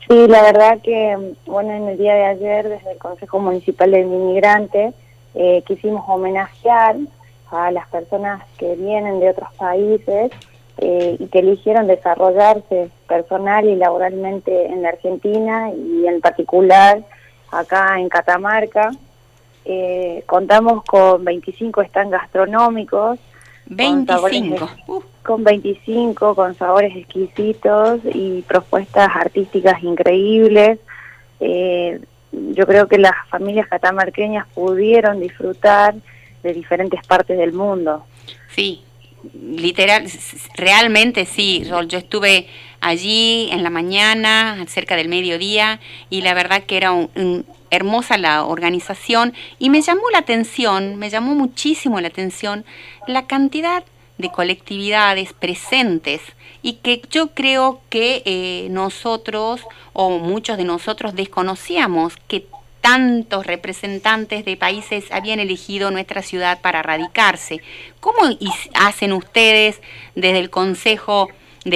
Sí, la verdad que, bueno, en el día de ayer, desde el Consejo Municipal del Inmigrante, quisimos homenajear a las personas que vienen de otros países y que eligieron desarrollarse personal y laboralmente en la Argentina y en particular acá en Catamarca. Contamos con 25 stands gastronómicos, con sabores 25. con 25, con sabores exquisitos y propuestas artísticas increíbles. Yo creo que las familias catamarqueñas pudieron disfrutar de diferentes partes del mundo. Sí, literal, realmente sí, Rol. Yo estuve allí en la mañana, cerca del mediodía, y la verdad que era hermosa la organización y me llamó la atención, me llamó muchísimo la atención la cantidad de colectividades presentes y que yo creo que nosotros o muchos de nosotros desconocíamos que tantos representantes de países habían elegido nuestra ciudad para radicarse. ¿Cómo hacen ustedes desde el Consejo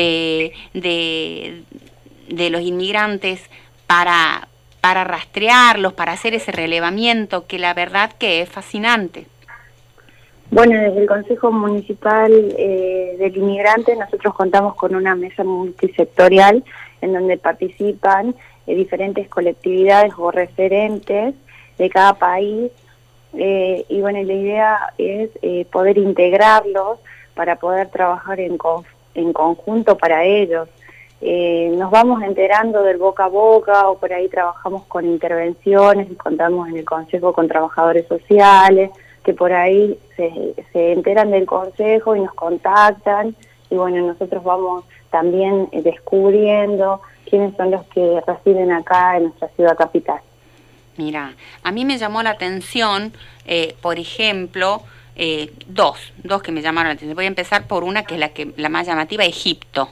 de los Inmigrantes para rastrearlos, para hacer ese relevamiento que la verdad que es fascinante? Bueno, desde el Consejo Municipal del Inmigrante nosotros contamos con una mesa multisectorial en donde participan diferentes colectividades o referentes de cada país y bueno, la idea es poder integrarlos para poder trabajar en conjunto para ellos. Nos vamos enterando del boca a boca o por ahí trabajamos con intervenciones y contamos en el Consejo con trabajadores sociales que por ahí se enteran del consejo y nos contactan y bueno, nosotros vamos también descubriendo quiénes son los que residen acá en nuestra ciudad capital. Mira, a mí me llamó la atención, por ejemplo, dos que me llamaron la atención. Voy a empezar por una que es la más llamativa, Egipto.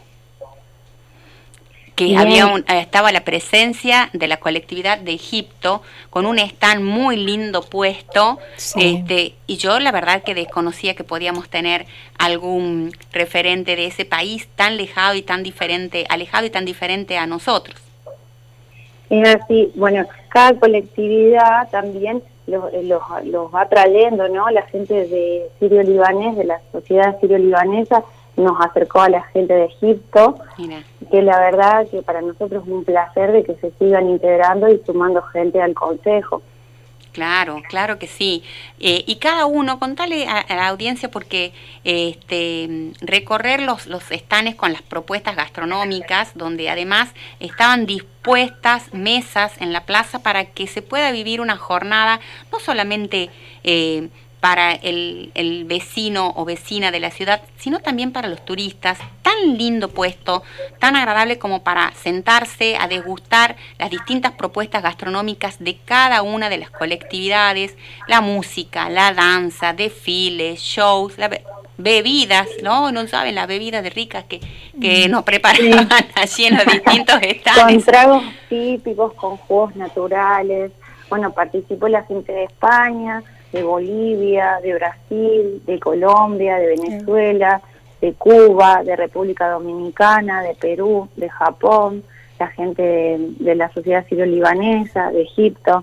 Que estaba la presencia de la colectividad de Egipto con un stand muy lindo puesto, sí. Y yo la verdad que desconocía que podíamos tener algún referente de ese país tan alejado y tan diferente a nosotros. Es así, bueno, cada colectividad también los va trayendo, ¿no? La gente de sirio-libanés, de la sociedad sirio-libanesa, nos acercó a la gente de Egipto. Mira. Que la verdad que para nosotros es un placer de que se sigan integrando y sumando gente al consejo. Claro, claro que sí. Y cada uno, contale a la audiencia porque recorrer los stands con las propuestas gastronómicas, donde además estaban dispuestas mesas en la plaza para que se pueda vivir una jornada no solamente para el vecino o vecina de la ciudad, sino también para los turistas. Tan lindo puesto, tan agradable como para sentarse a degustar las distintas propuestas gastronómicas de cada una de las colectividades, la música, la danza, desfiles, shows, bebidas, ¿no? No saben las bebidas de ricas que nos preparaban allí en los distintos stands. Con tragos típicos, con jugos naturales. Bueno, participó la gente de España, de Bolivia, de Brasil, de Colombia, de Venezuela, de Cuba, de República Dominicana, de Perú, de Japón, la gente de la sociedad sirio-libanesa, de Egipto.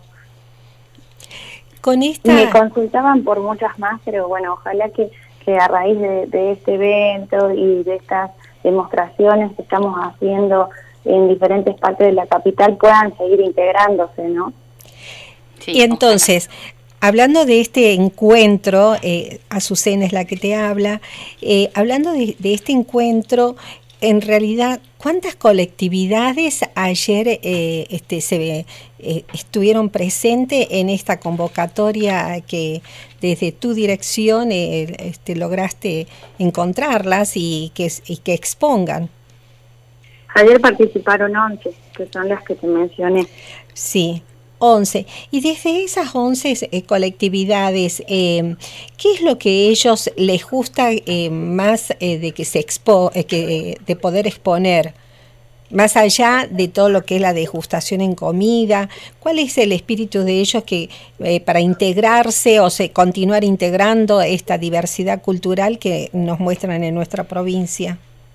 Me consultaban por muchas más, pero bueno, ojalá que a raíz de este evento y de estas demostraciones que estamos haciendo en diferentes partes de la capital puedan seguir integrándose, ¿no? Sí, y entonces, hablando de este encuentro, Azucena es la que te habla, hablando de este encuentro, en realidad, ¿cuántas colectividades ayer estuvieron presentes en esta convocatoria que desde tu dirección lograste encontrarlas y que expongan? Ayer participaron 11, que son las que te mencioné. Sí. 11. Y desde esas 11 colectividades, ¿qué es lo que a ellos les gusta más de que de poder exponer? Más allá de todo lo que es la degustación en comida, ¿cuál es el espíritu de ellos que para integrarse o continuar integrando esta diversidad cultural que nos muestran en nuestra provincia?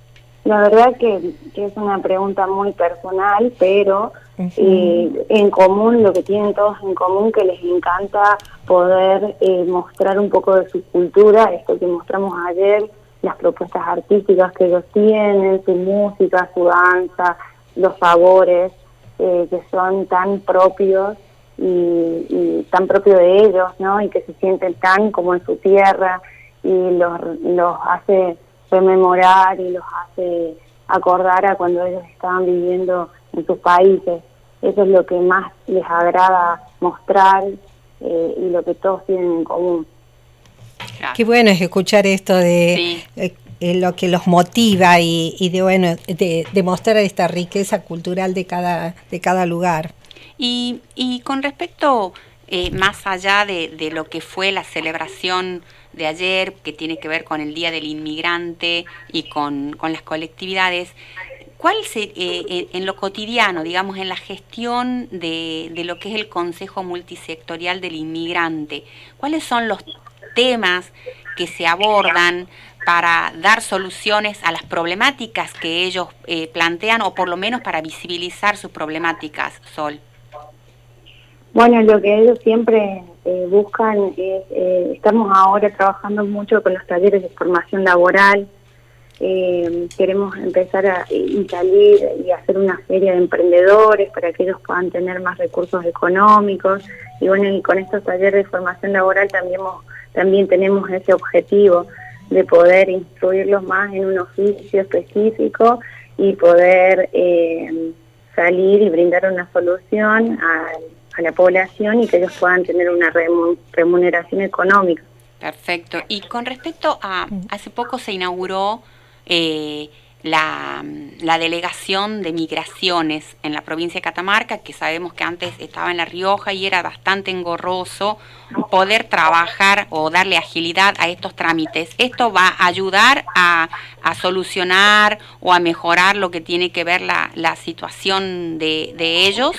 La verdad que es una pregunta muy personal, pero en común, lo que tienen todos en común, que les encanta poder mostrar un poco de su cultura, esto que mostramos ayer, las propuestas artísticas que ellos tienen, su música, su danza, los sabores, que son tan propios y tan propios de ellos, ¿no? Y que se sienten tan como en su tierra, y los hace rememorar y los hace acordar a cuando ellos estaban viviendo en sus países. Eso es lo que más les agrada mostrar, y lo que todos tienen en común. Claro. Qué bueno es escuchar esto de lo que los motiva y de mostrar esta riqueza cultural de cada lugar. Y con respecto, más allá de lo que fue la celebración de ayer, que tiene que ver con el Día del Inmigrante y con las colectividades, ¿cuál en lo cotidiano, digamos, en la gestión de lo que es el Consejo Multisectorial del Inmigrante, cuáles son los temas que se abordan para dar soluciones a las problemáticas que ellos plantean, o por lo menos para visibilizar sus problemáticas, Sol? Bueno, lo que ellos siempre buscan es, estamos ahora trabajando mucho con los talleres de formación laboral. Queremos empezar a salir y hacer una feria de emprendedores para que ellos puedan tener más recursos económicos, y bueno, y con estos talleres de formación laboral también tenemos ese objetivo de poder instruirlos más en un oficio específico y poder salir y brindar una solución a la población, y que ellos puedan tener una remuneración económica. Perfecto. Y con respecto a, hace poco se inauguró la delegación de migraciones en la provincia de Catamarca, que sabemos que antes estaba en La Rioja y era bastante engorroso poder trabajar o darle agilidad a estos trámites. ¿Esto va a ayudar a solucionar o a mejorar lo que tiene que ver la situación de ellos?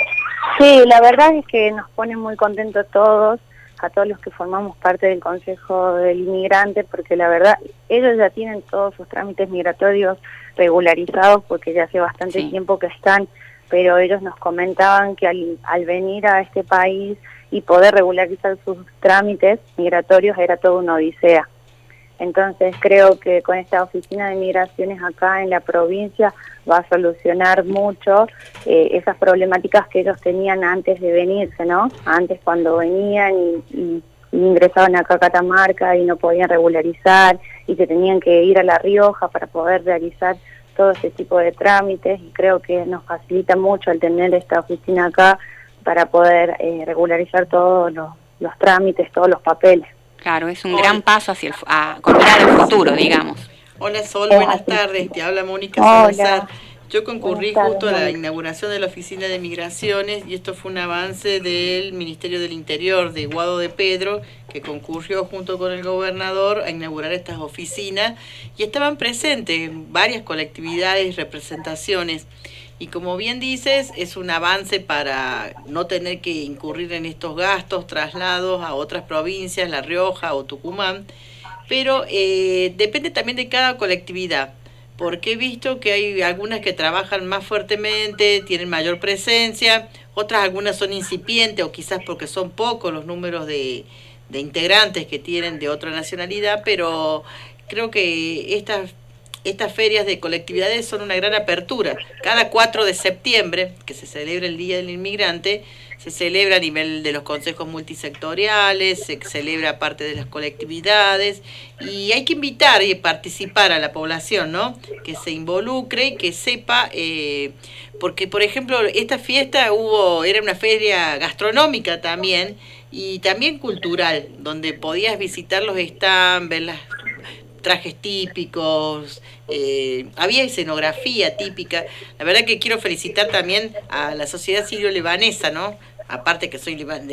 Sí, la verdad es que nos pone muy contentos a todos los que formamos parte del Consejo del Inmigrante, porque la verdad, ellos ya tienen todos sus trámites migratorios regularizados, porque ya hace bastante tiempo que están, pero ellos nos comentaban que al venir a este país y poder regularizar sus trámites migratorios era todo una odisea. Entonces creo que con esta oficina de migraciones acá en la provincia va a solucionar mucho esas problemáticas que ellos tenían antes de venirse, ¿no? Antes, cuando venían y ingresaban acá a Catamarca y no podían regularizar y que tenían que ir a La Rioja para poder realizar todo ese tipo de trámites, y creo que nos facilita mucho el tener esta oficina acá para poder regularizar todos los trámites, todos los papeles. Claro, es un gran paso hacia con mirada al futuro, digamos. Hola Sol, buenas tardes, te habla Mónica Salazar. Yo concurrí justo a la inauguración de la Oficina de Migraciones, y esto fue un avance del Ministerio del Interior de Guado de Pedro, que concurrió junto con el gobernador a inaugurar estas oficinas, y estaban presentes varias colectividades y representaciones. Y como bien dices, es un avance para no tener que incurrir en estos gastos, traslados a otras provincias, La Rioja o Tucumán, pero depende también de cada colectividad, porque he visto que hay algunas que trabajan más fuertemente, tienen mayor presencia, algunas son incipientes, o quizás porque son pocos los números de integrantes que tienen de otra nacionalidad, pero creo que estas ferias de colectividades son una gran apertura. Cada 4 de septiembre, que se celebra el Día del Inmigrante, se celebra a nivel de los consejos multisectoriales, se celebra parte de las colectividades, y hay que invitar y participar a la población, ¿no? Que se involucre y que sepa, porque por ejemplo esta fiesta era una feria gastronómica también, y también cultural, donde podías visitar los stands, ver las trajes típicos, había escenografía típica. La verdad que quiero felicitar también a la Sociedad Sirio-Libanesa, ¿no? Aparte que soy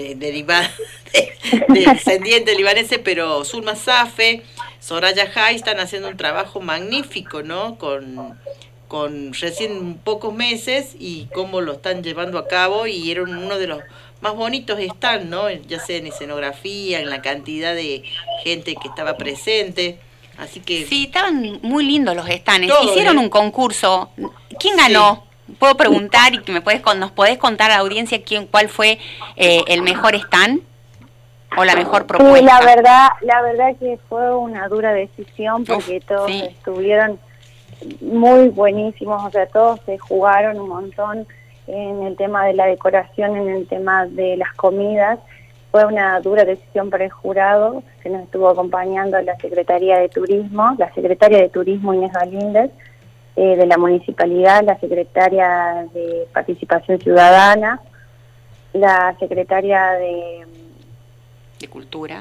descendiente libanese, pero Zulma Safe, Soraya Hay están haciendo un trabajo magnífico, ¿no? Con recién pocos meses, y cómo lo están llevando a cabo, y era uno de los más bonitos están, ¿no? Ya sea en escenografía, en la cantidad de gente que estaba presente. Así que sí, estaban muy lindos los stands. Todo, Hicieron un concurso. ¿Quién ganó? Sí. Puedo preguntar y que nos podés contar a la audiencia cuál fue el mejor stand o la mejor propuesta. Sí, la verdad que fue una dura decisión porque todos estuvieron muy buenísimos, o sea, todos se jugaron un montón en el tema de la decoración, en el tema de las comidas. Fue una dura decisión para el jurado, que nos estuvo acompañando la Secretaría de Turismo, la Secretaria de Turismo Inés Galíndez, de la Municipalidad, la Secretaria de Participación Ciudadana, la Secretaria de Cultura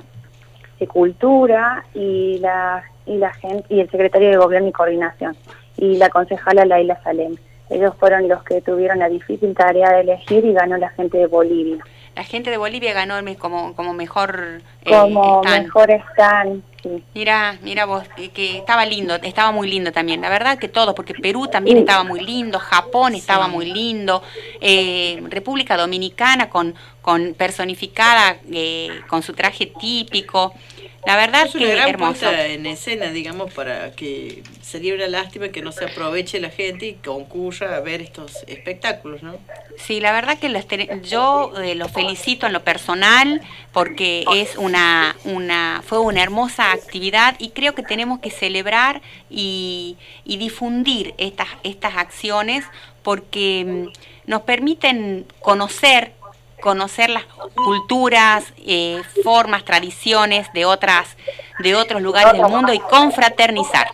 y el Secretario de Gobierno y Coordinación, y la concejala Laila Salem. Ellos fueron los que tuvieron la difícil tarea de elegir y ganó la gente de Bolivia. La gente de Bolivia ganó como mejor mejor stand, sí. Mira vos, que estaba muy lindo también. La verdad que todo, porque Perú también estaba muy lindo, Japón estaba muy lindo, República Dominicana con personificada con su traje típico. La verdad que es una gran hermoso. puesta en escena, digamos, para que sería una lástima que no se aproveche la gente y concurra a ver estos espectáculos, ¿no? Sí, la verdad que yo los felicito en lo personal porque fue una hermosa actividad y creo que tenemos que celebrar y difundir estas acciones porque nos permiten conocer las culturas, formas, tradiciones de otros lugares del mundo y confraternizar.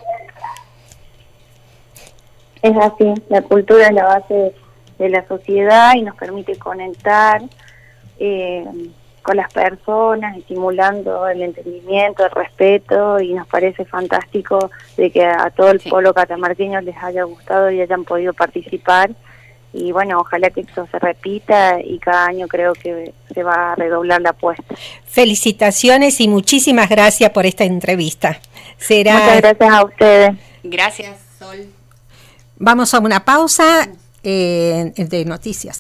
Es así, la cultura es la base de la sociedad y nos permite conectar con las personas, estimulando el entendimiento, el respeto, y nos parece fantástico de que a todo el pueblo catamarqueño les haya gustado y hayan podido participar. Y bueno, ojalá que eso se repita y cada año creo que se va a redoblar la apuesta. Felicitaciones y muchísimas gracias por esta entrevista. Muchas gracias a ustedes. Gracias, Sol. Vamos a una pausa de noticias.